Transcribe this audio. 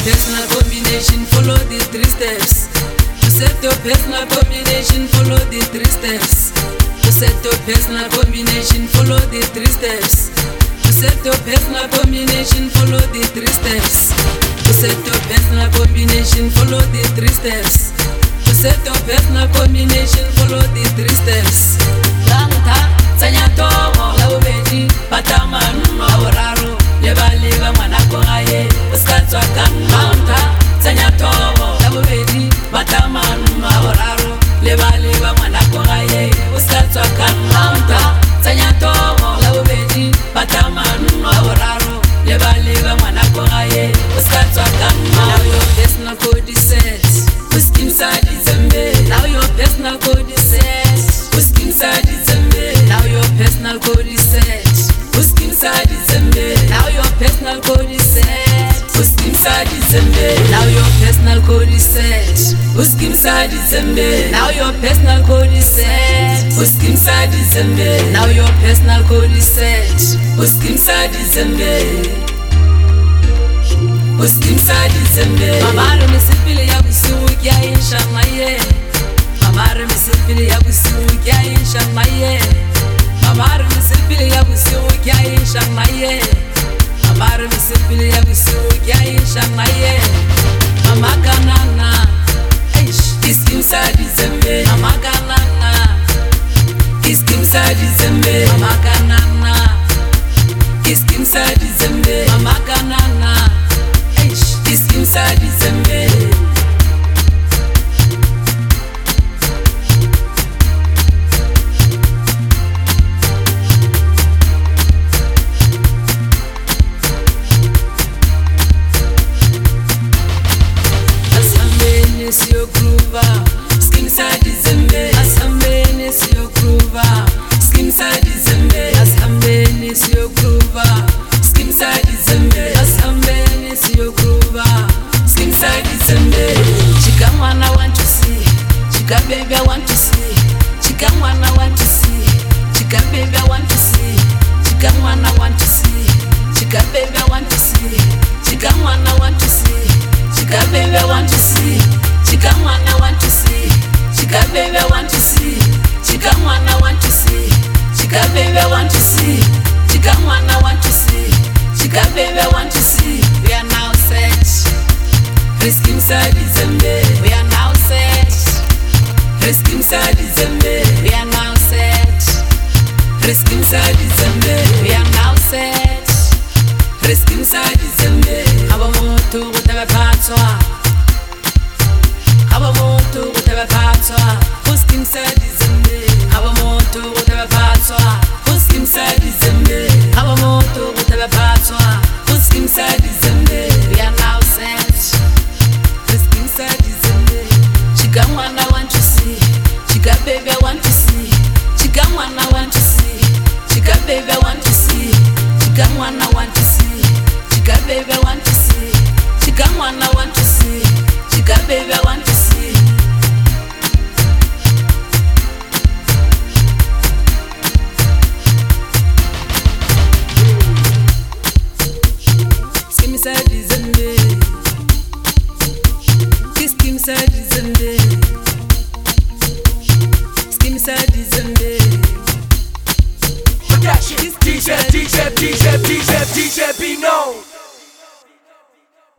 personal combination, follow the 3 steps. To set your personal combination, follow the 3 steps. To set your personal combination, follow the 3 steps. To set your personal combination, follow the 3 steps. To set your personal combination, follow the 3 steps. To set your personal combination, follow the 3 steps. Lanta, Sanyato, Laubedi, Bataman, Mauraro, Leva Manako Aye, Uskatwa Kan Lanta, Sanyato, Laubedi, Bataman, Mauraro, Leva Manako Aye, Uskatwa Kan Lanta, Sanyato, Laubedi, Bataman, Mauraro, Leva Manako Aye, Uskatwa Kan. Now your personal code is set. Who's inside is a man. Now your personal code is set. Who's inside is a man. Now your personal code is set. Who's inside is a man. Now your personal code is set. Who's inside is a man. Now your personal code is set. Who's inside is a man. Now your personal code is set. Who's inside is a man. Now your personal code is set. Who's inside is a man. Who's inside is a man. Mamara misipili ya busuki ya insha maye. Mamara misipili ya busuki ya insha maye. Mamara misipili ya busuki ya insha maye. Mamara misipili ya busuki ya insha maye. Mama kanana, this inside is a man. Mama kanana, this inside is a man. Mama kanana, this inside is a man. Mama kanana, this inside is a man. Is your groover, skin side is a man. As a man is your groover, skin side is a man. As a man is your groover, skin side is a man. As a man is your groover, skin side is a man. Chica wanna want to see, chica baby I want to see, chica wanna want to see, chica baby I want to see, chica wanna want to see, chica baby I want to see, chica wanna want to see, chica baby I want to see. Chica wanna want to see, chica baby I want to see, chica wanna want to see, chica baby I want to see, chica wanna want to see, chica baby I want to see. We are now set. Risk inside is a man. We are now set. Risk inside is a man. We are now set. Risk inside is a man. We are now set. Risk inside is a man. Abamoto utebepatwa. Abamoto utebepatwa. Who's inside is a man. Abamoto utebepatwa. Who's inside is a man. Abamoto utebepatwa. Who's inside is a man. We are now set. Who's inside is a man. Chica wanna want to see, chica baby I want to see, chica wanna want to see, chica baby I want to see, chica wanna want to see, chica baby I want to see, chica wanna want to see, chica baby I want to see. Skim side is a man. Skim side is a man. Skim side is a man. Production. DJ B known.